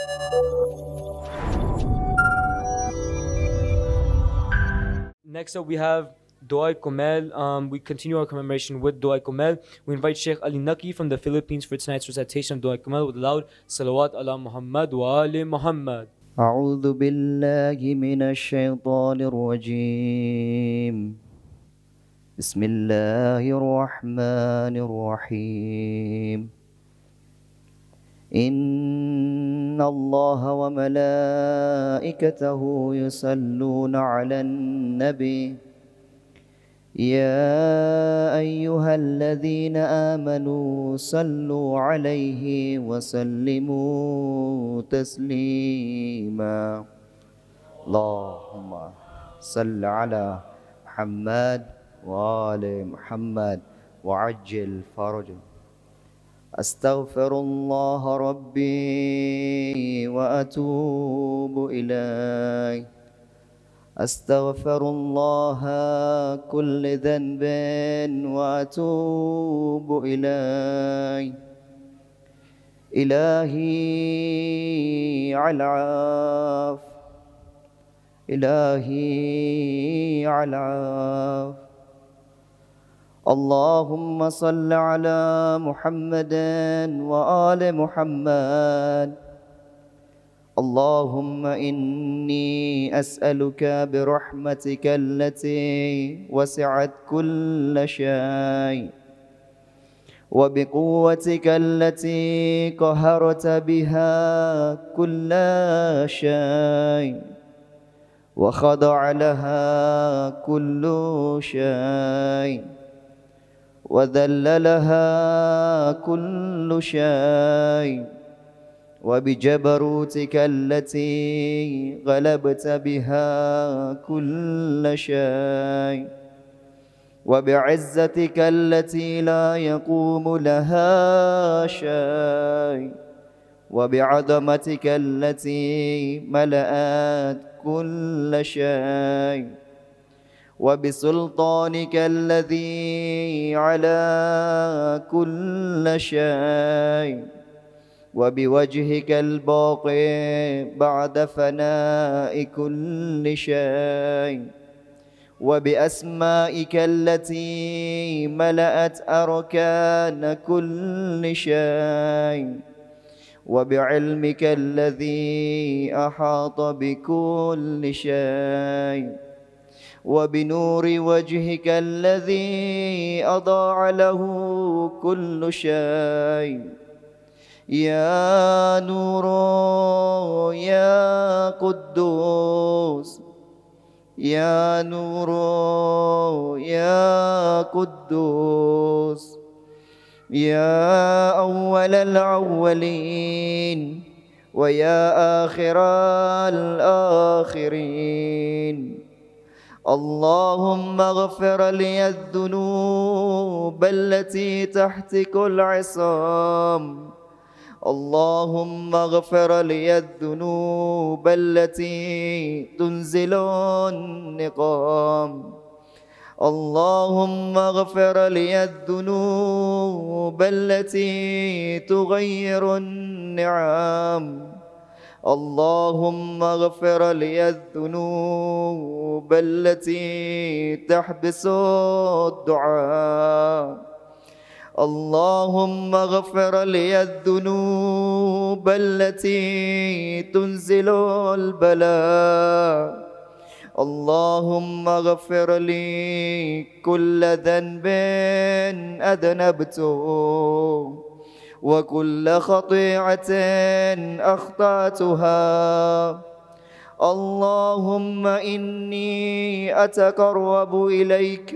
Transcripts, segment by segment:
Next up, we have Dua Komel. We continue our commemoration with Dua Komel. We invite Sheikh Ali Naki from the Philippines for tonight's recitation of Dua Komel with loud Salawat ala Muhammad wa ali Muhammad. أعوذ بالله من الشيطان الرجيم. بسم الله الرحمن الرحيم. إن الله وملائكته يصلون على النبي يا أيها الذين آمنوا صلوا عليه وسلموا تسليما. اللهم صل على محمد وآل محمد وعجل فرجه. أستغفر الله ربي وأتوب إليه. أستغفر الله كل ذنب وأتوب إليه. إلهي على العاف، إلهي على العاف. اللهم صل على محمد وآل محمد. اللهم إني أسألك برحمتك التي وسعت كل شيء وبقوتك التي قهرت بها كل شيء وخضع لها كل شيء وذل لها كل شيء وبجبروتك التي غلبت بها كل شيء وبعزتك التي لا يقوم لها شيء وبعظمتك التي ملأت كل شيء وبسلطانك الذي على كل شيء وبوجهك الباقي بعد فناء كل شيء وبأسمائك التي ملأت أركان كل شيء وبعلمك الذي أحاط بكل شيء وبنور وجهك الذي أضاع له كل شيء. يا نور يا قدوس، يا نور يا قدوس، يا أول الأولين ويا آخر الآخرين. اللهم اغفر لي الذنوب التي تحت كل عصام. اللهم اغفر لي الذنوب التي تنزل النقام. اللهم اغفر لي الذنوب التي تغير النعم. اللهم اغفر لي الذنوب التي تحبس الدعاء. اللهم اغفر لي الذنوب التي تنزل البلاء. اللهم اغفر لي كل ذنب أذنبته وكل خطيئة أخطأتها. اللهم إني أتقرب إليك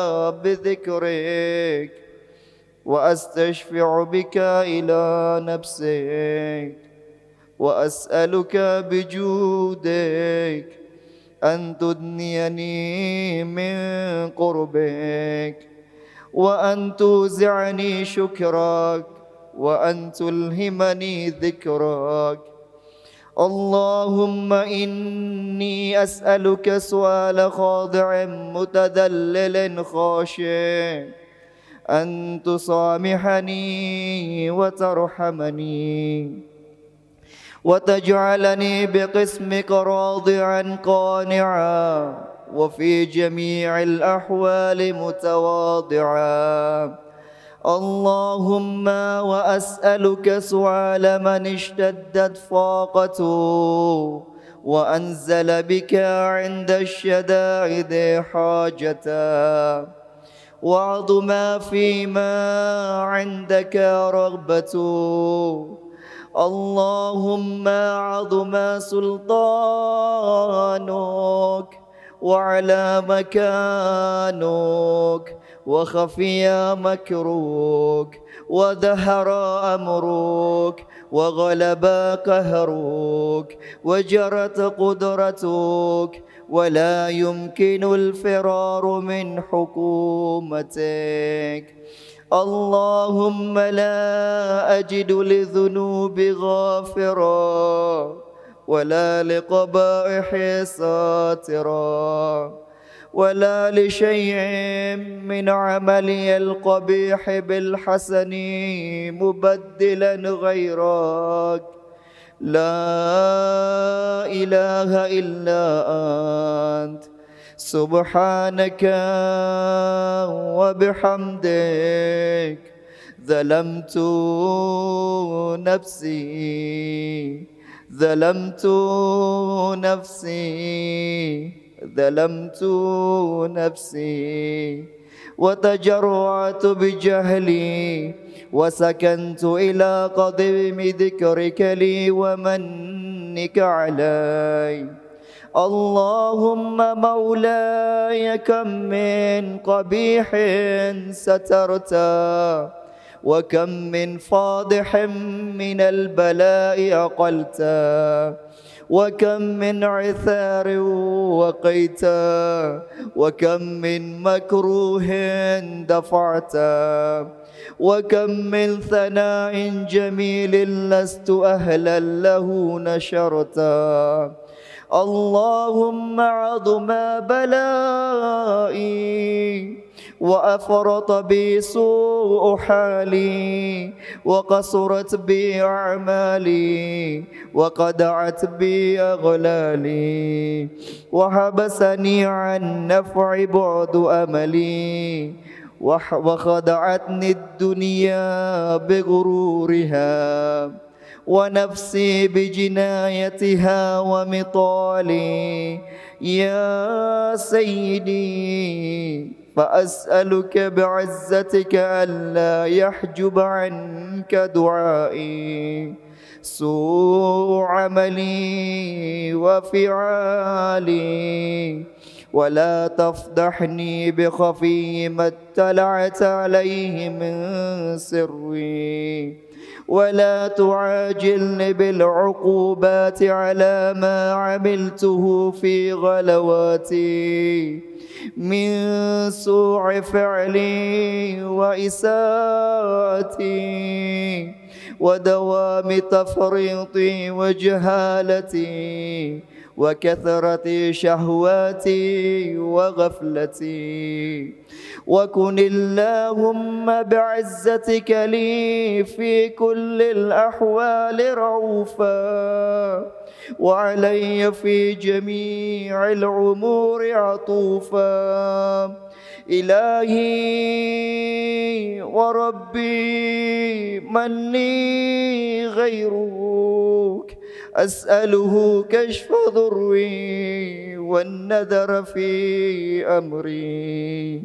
بذكرك وأستشفع بك إلى نفسك وأسألك بجودك أن تدنيني من قربك وأن توزعني شكرك وأن تلهمني ذكرك. اللهم إني أسألك سؤال خاضع متذلل خاشع أن تصامحني وترحمني وتجعلني بقسمك راضعا قانعا وفي جميع الأحوال متواضعا. اللهم وأسألك سؤال من اشتدت فاقته وأنزل بك عند الشدائد حاجته وعظم فيما عندك رغبته. اللهم عظم سلطانك وعلى مكانك وخفي مكرك وظهر أمرك وغلب قهرك وجرت قدرتك ولا يمكن الفرار من حكومتك. اللهم لا أجد لذنوب غافرا ولا لقبائح ساترا ولا لشيء من عملي القبيح بالحسن مبدلا غيرك. لا إله إلا أنت سبحانك وبحمدك ظلمت نفسي ظلمت نفسي وتجرعت بجهلي وسكنت إلى قضيم ذكرك لي ومنك علي. اللهم مولاي كم من قبيح سترته وكم من فاضح من البلاء أقلته وكم من عثار وقيته وكم من مكروه دفعته وكم من ثناء جميل لست أهلا له نشرته. اللهم عظم بلائي وأفرط بي سوء حالي وقصرت بي أعمالي وقدعت بي أغلالي وحبسني عن نفع بعد أملي وخدعتني الدنيا بغرورها ونفسي بجنايتها ومطالي. يا سيدي فأسألك بعزتك ألا يحجب عنك دعائي سوء عملي وفعالي ولا تفضحني بخفي ما اطلعت عليه من سري ولا تعاجلني بالعقوبات على ما عملته في غلواتي من سوء فعلي وإساءتي ودوام تفريطي وجهالتي وكثرة شهواتي وغفلتي. وكن اللهم بعزتك لي في كل الأحوال رؤوفا وعلي في جميع الأمور عطوفا. إلهي وربي من لي غيرك أسأله كشف ضري والنذر في أمري.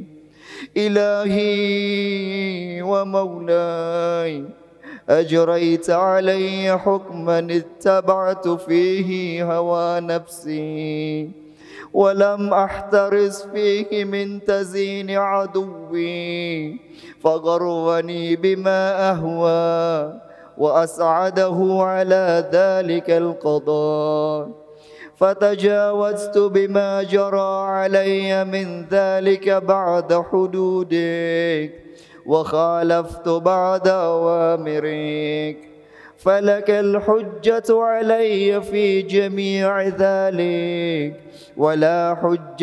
إلهي ومولاي أجريت علي حكما اتبعت فيه هوى نفسي ولم أحترس فيه من تزيين عدوي فغرني بما أهوى وأسعده على ذلك القضاء فتجاوزت بما جرى علي من ذلك بعد حدودك وخالفت بعد أوامرك فلك الحجة علي في جميع ذلك ولا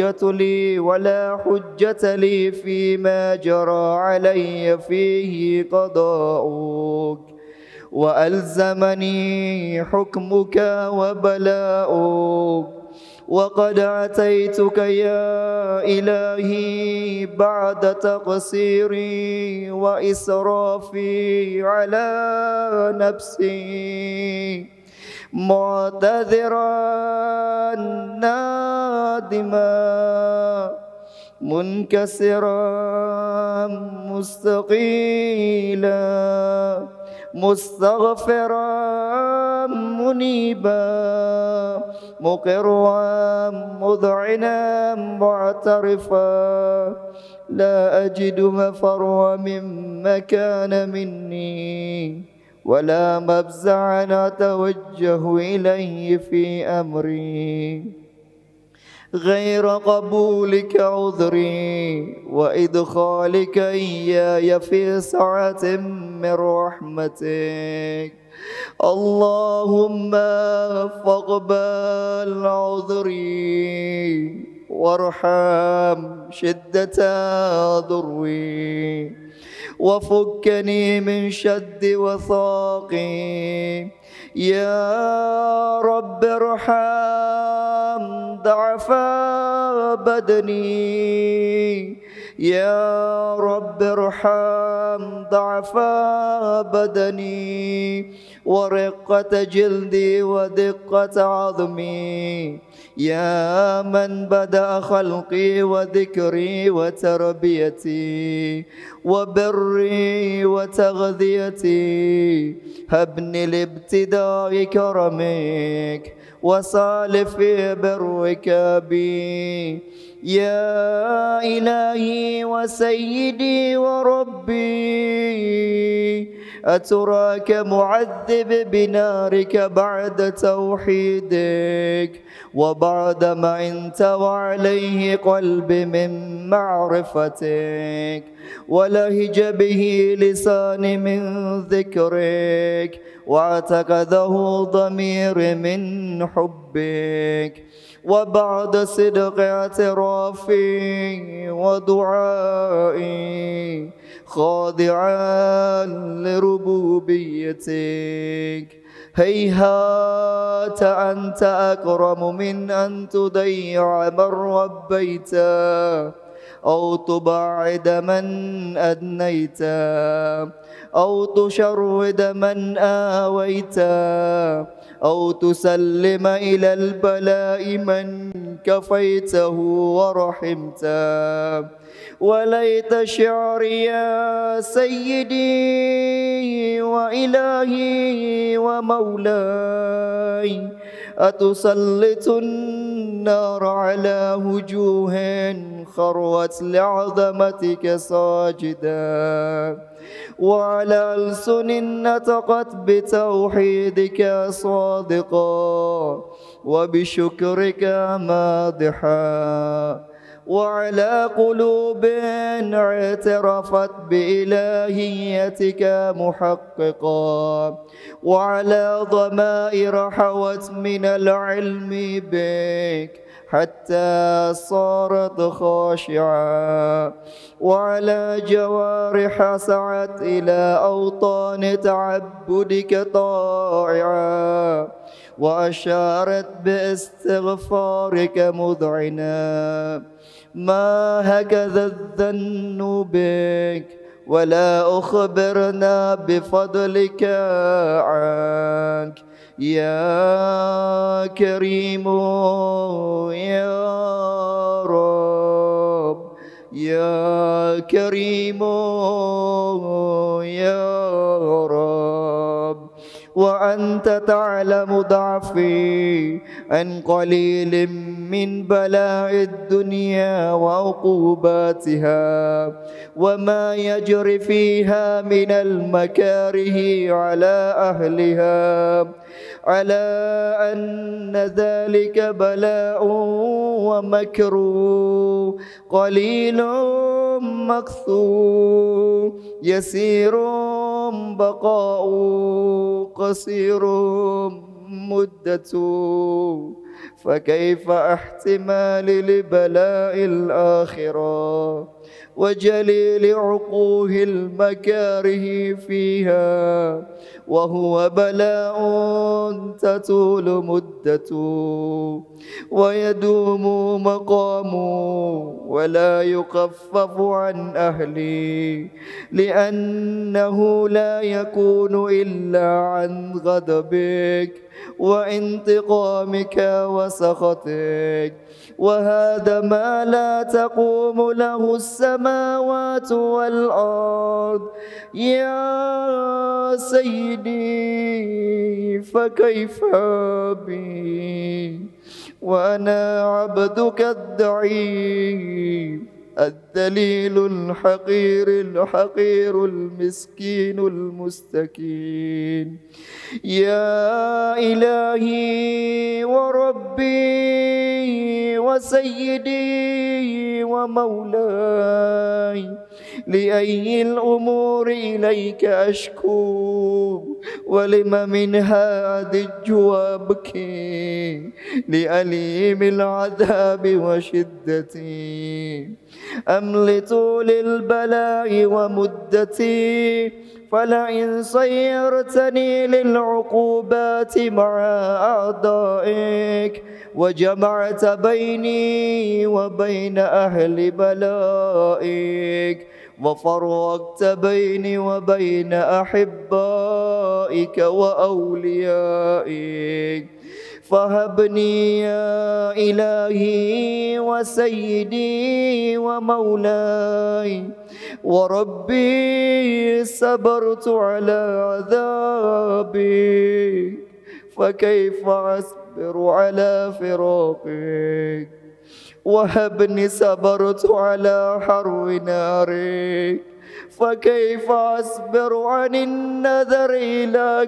حجة لي فيما جرى علي فيه قضاؤك. وألزمني حكمك وبلاؤك، وقد أتيتك يا إلهي بعد تقصيري وإسرافي على نفسي، معتذرا نادما منكسرا مستقيلا مستغفرا منيبا مقرا مذعنا معترفا، لا أجد مفر مما كان مني ولا مفزعا أتوجه إليه في أمري غير قبولك عذري وإدخالك إياي في سعة من رحمتك. اللهم فاقبل عذري وارحم شدة ضري، وفكني من شد وثاقي. يا رب ارحم ضعف بدني، يا رب ارحم ضعف بدني ورقة جلدي ودقة عظمي. يا من بدأ خلقي وذكري وتربيتي وبري وتغذيتي، هبني لابتداء كرمك وسالف برك بي. يا إلهي وسيدي وربي، أتراك معذب بنارك بعد توحيدك وبعد ما انتوى عليه قلبي من معرفتك ولهج به لساني من ذكرك واعتقده ضميري من حبك، وبعد صدق اعترافي ودعائي خاضعا لربوبيتك، هيهات أنت أكرم من أن تضيع من ربيت أو تبعد من أدنيت أو تشرد من آويت أو تسلم إلى البلاء من كفيته ورحمته. وليت شعري يا سيدي وإلهي ومولاي أتسلط النار على وجوه خروت لعظمتك ساجدا، وعلى ألسن نطقت بتوحيدك صادقا وبشكرك مادحا، وعلى قلوب اعترفت بإلهيتك محققا، وعلى ضمائر حوت من العلم بك حتى صارت خاشعة، وعلى جوارح سعت إلى أوطان تعبدك طائعة، وأشارت باستغفارك مذعنا. ما هكذا الظن بك ولا أخبرنا بفضلك عنك يا كريم يا رب، يا كريم يا رب. وأنت تعلم ضعفي عن قليل من بلاء الدنيا وعقوباتها وما يجري فيها من المكاره على أهلها، على أن ذلك بلاء ومكر قليل مكثور، يسير بقاء قصير مدة، فكيف احتمال لبلاء الآخرة وجليل عقوه المكاره فيها، وهو بلاء تطول مدته ويدوم مقامه ولا يخفف عن أهله، لأنه لا يكون إلا عن غضبك وانتقامك وسخطك، وهذا ما لا تقوم له السماوات والأرض. يا سيدي فكيف بي وأنا عبدك الضعيف الذليل الحقير المسكين المستكين. يا إلهي وربي وسيدي ومولاي، لأي الأمور إليك أشكو، ولم منها أدج وأبكي، لأليم العذاب وشدتي أم لطول البلاء ومدتي؟ فلئن صيرتني للعقوبات مع أعدائك وجمعت بيني وبين أهل بلائك وفرقت بيني وبين أحبائك وأوليائك، فهبني يا إلهي وسيدي ومولاي وربي، صبرت على عذابك فكيف أصبر على فراقك؟ وهبني صبرت على حر نارك فكيف أصبر عن النذر إلى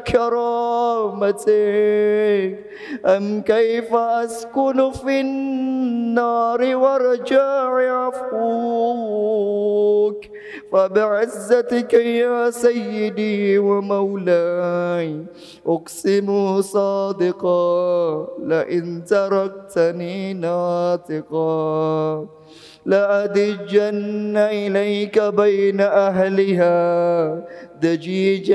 كرامتك؟ أم كيف أسكن في النار ورجاء عفوك؟ فبعزتك يا سيدي ومولاي أقسم صادقا، لئن تركتني ناطقا لأدجن إليك بين أهلها دجيج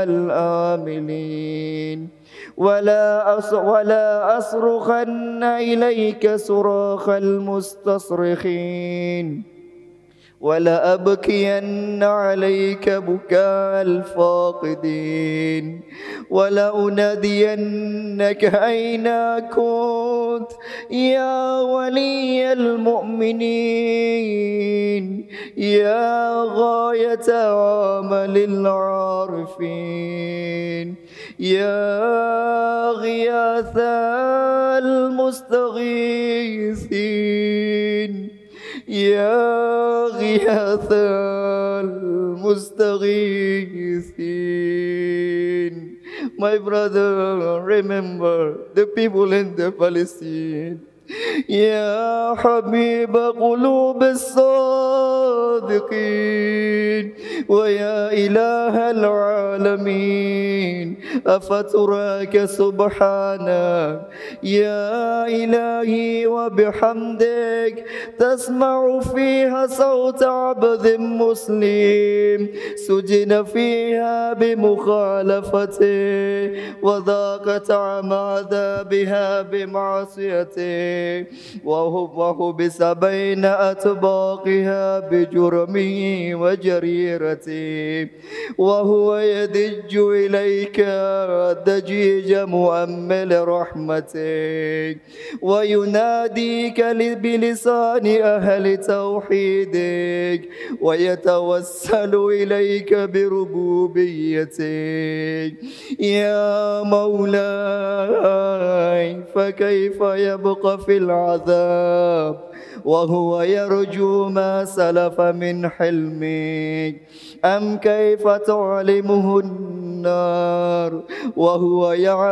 الآملين، ولا أصرخن إليك صراخ المستصرخين، ولا أبكين عليك بكاء الفاقدين، ولا أنادينك أين كنت يا ولي المؤمنين، يا غاية عمل العارفين، يا غياث المستغيثين، يا غياث المستغيثين. My brother, remember the people in the Palestine. يا حبيب قلوب الصادقين ويا إله العالمين، أفتراك سبحانك يا إلهي وبحمدك تسمع فيها صوت عبد مسلم سجن فيها بمخالفته وذاق طعم عذابها بمعصيته، وحبس بين أطباقها بجرمه وجريرته، وهو يدج إليك ضجيج مؤمل رحمتك ويناديك بلسان أهل توحيدك ويتوسل إليك بربوبيتك. يا مولاي فكيف يبقى في العذاب وهو يرجو ما سلف من حلمك؟ أم كيف تعلمه النار وهو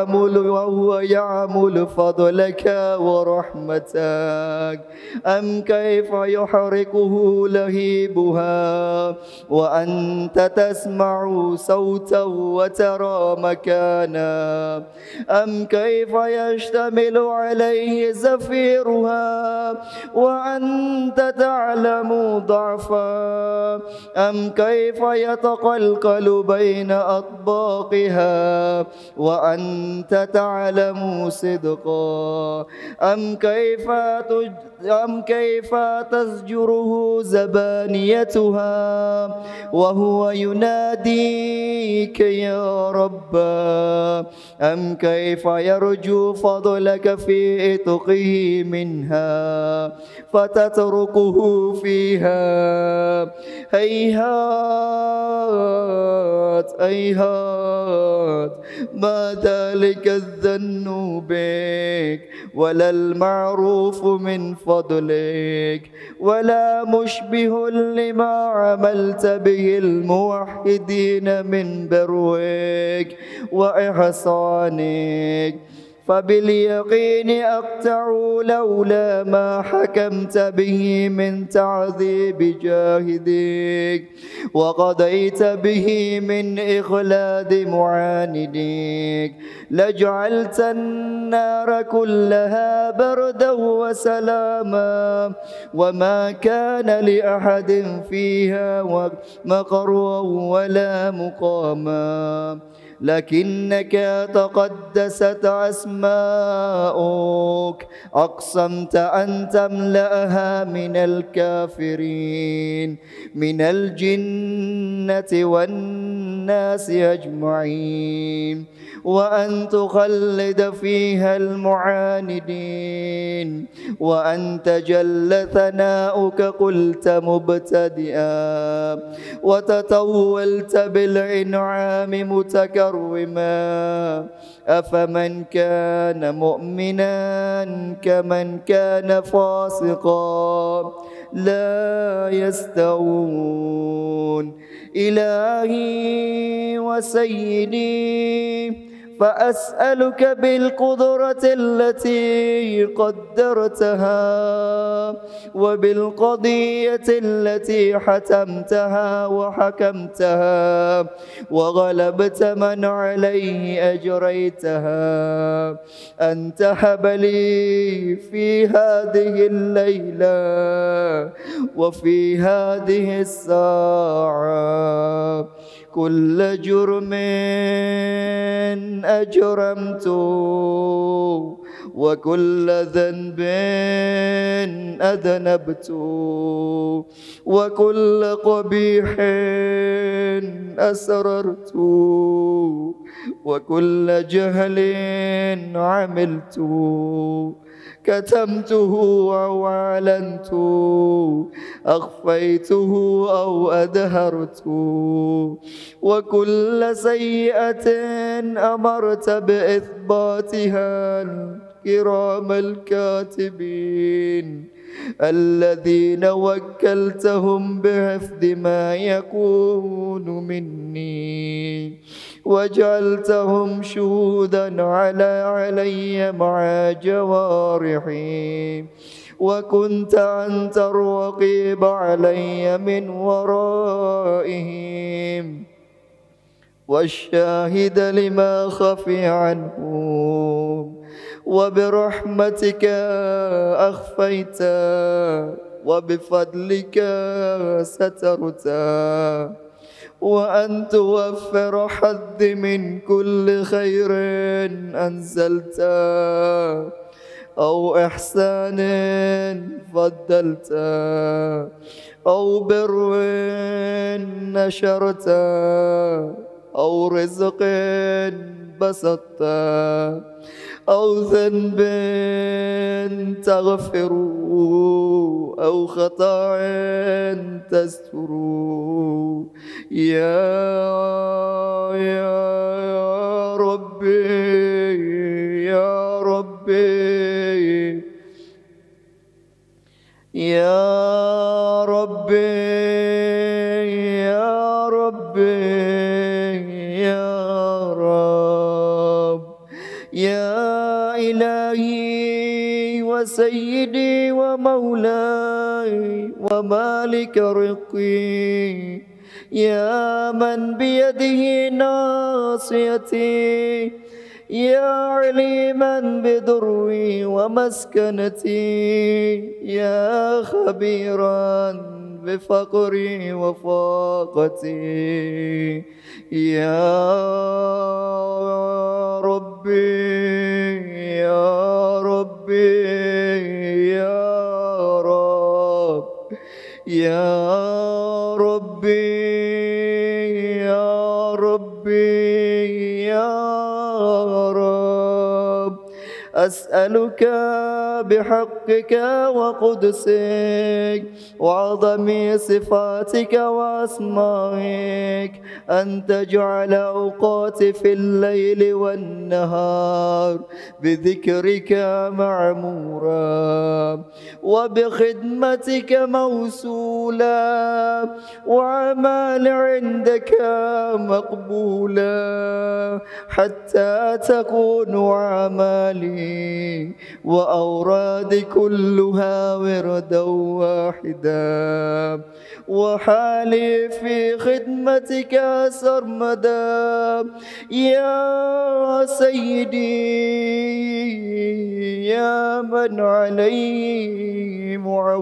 يعمل فضلك ورحمتك؟ أم كيف يحرقه لهيبها وأنت تسمع صوتا وترى مكانا؟ أم كيف يشتمل يشتمل عليه زفيرها وأنت تعلم ضعفا أم كيف يتقلقل بين أطباقها وأنت تعلم صدقا أم كيف تزجره زبانيتها وهو يناديك يا رب أم كيف يرجو فضلك في إتقه منها فتتركه فيها هيهات هيهات ما ذلك الذن بك ولا المعروف من فضلك ولا مشبه لما عملت به الموحدين من بروك وإحسانك فباليقين أقطع لولا ما حكمت به من تعذيب جاهدك وقضيت به من إخلاد معاندك لجعلت النار كلها بردا وسلاما وما كان لأحد فيها مقرا ولا مقاما لكنك تقدست أسماؤك أقسمت أن تملأها من الكافرين من الجنة والناس أجمعين وأن تخلد فيها المعاندين وأنت جل ثناؤك قلت مبتدئا وتطولت بالإنعام متكرما أفمن كان مؤمنا كمن كان فاسقا لا يستوون إلهي وسيدي فأسألك بالقدرة التي قدرتها وبالقضية التي حتمتها وحكمتها وغلبت من عليه أجريتها أن تهب لي في هذه الليلة وفي هذه الساعة كل جرم أجرمت وكل ذنب أذنبت وكل قبيح أسررت وكل جهل عملت كتمته أو أعلنت أخفيته أو أدهرت وكل سيئة أمرت بإثباتها الكرام الكاتبين الذين وكلتهم بحفظ ما يكون مني وجعلتهم شهودا علي مع جوارحي وكنت أنت الرقيب علي من ورائهم والشاهد لما خفي عنهم وبرحمتك أخفيت وبفضلك سترت وأن توفر حظ من كل خير أنزلت أو إحسان فضلت أو بر نشرت أو رزق بسطت أو ذنب تغفر أو خطأ تستر يا ربي يا ربي يا ربي يا ربي يا رب يا إلهي وسيدي ومولاي ومالك رقي يا من بيده ناصيتي يا عليما بدروي ومسكنتي يا خبيرا بفقري وفاقتي يا ربي يا ربي يا رب يا ربي يا ربي يا رب أسألك بحقك وقدسك وعظم صفاتك وأسمائك أن تجعل أوقاتي في الليل والنهار بذكرك معمورا وبخدمتك موصولا وعمال عندك مقبولا حتى تكون أعمالي وأورادي كلها وردا واحدا وحالي في خدمتك سرمدا يا سيدي يا من عليه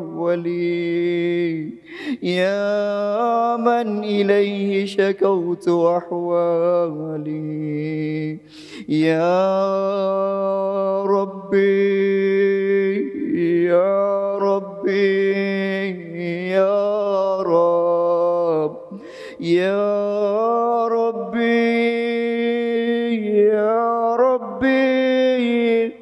معولي يا من إليه شكوت أحوالي يا ربي يا ربي يا رب يا ربي يا ربي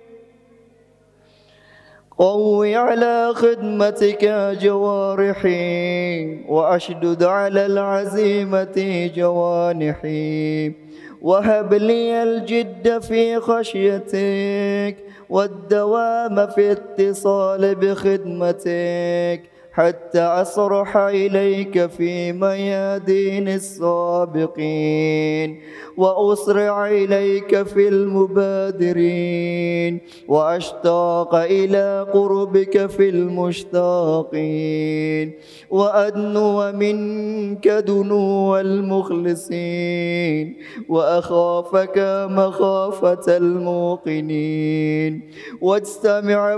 قوي على خدمتك جوارحي وأشدد على العزيمة جوانحي وهب لي الجد في خشيتك والدوام في اتصال بخدمتك حتى أصرح إليك في ميادين السابقين وأسرع إليك في المبادرين وأشتاق إلى قربك في المشتاقين وأدنو منك دنو المخلصين وأخافك مخافة الموقنين واجتمع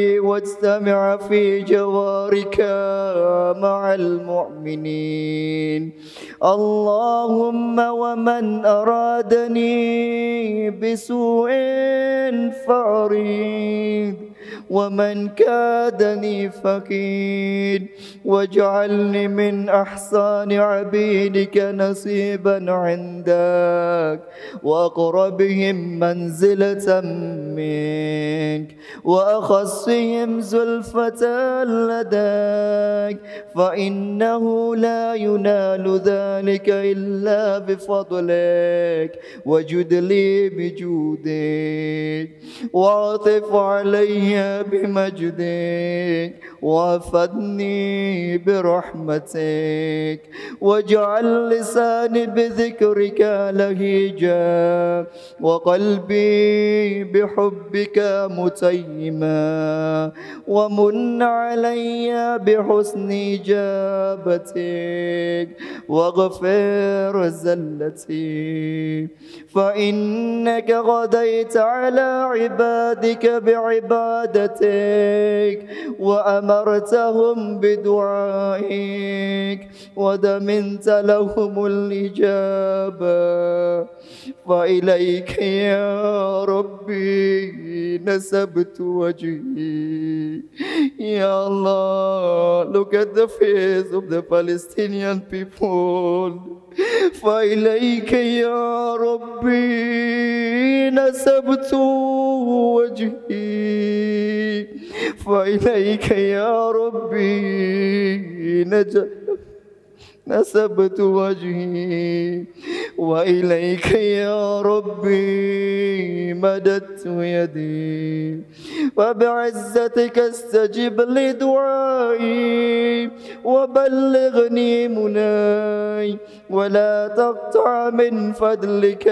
في جوارك مع المؤمنين اللهم ومن أرادني بسوء فأريد ومن كادني فكيد واجعلني من أحسن عبيدك نصيبا عندك وأقربهم منزلة منك وأخصهم زلفة لديك فإنه لا ينال ذلك إلا بفضلك وجد لي بجودك وعطف علي بمجدك وافدني برحمتك واجعل لساني بذكرك لهيجا وقلبي بحبك متيما ومن علي بحسن إجابتك واغفر زلتي فإنك غديت على عبادك بعبادتك وأمرتهم بدعائك ودمنت لهم الإجابة فإليك يا ربي نسبت وجهي. Ya Allah, look at the face of the Palestinian people. فإليك يا ربي نسبت وجهي فإليك يا ربي نسبت وجهي وإليك يا ربي مددت يدي وبعزتك استجب لدعائي وبلغني مناي ولا تقطع من فضلك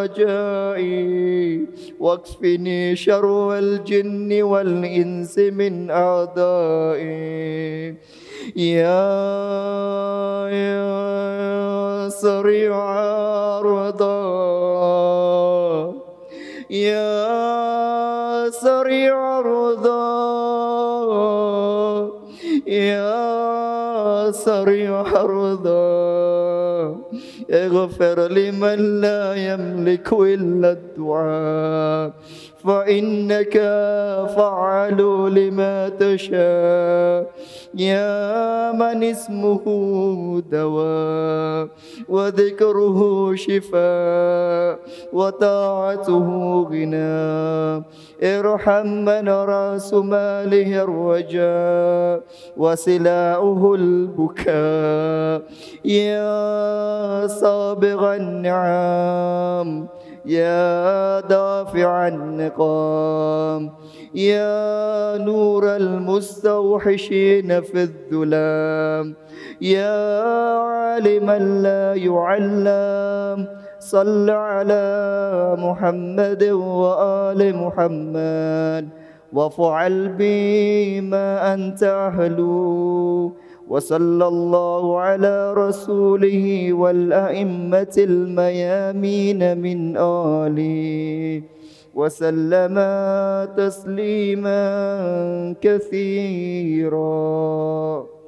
رجائي واكفني شر الجن والإنس من أعدائي يا سريع الرضا يا سريع الرضا يا سريع الرضا اغفر لمن لا يملك إلا الدعاء فإنك فعل لما تشاء يا من اسمه دواء وذكره شفاء وطاعته غنى ارحم من رأس ماله الرجاء وسلاؤه البكاء يا صابغ النعام يا دافع النقام يا نور المستوحشين في الظلام يا عالما لا يعلم صل على محمد وآل محمد وافعل بما أنت أهله وصلى الله على رسوله والأئمة الميامين من آله وسلم تسليما كثيرا.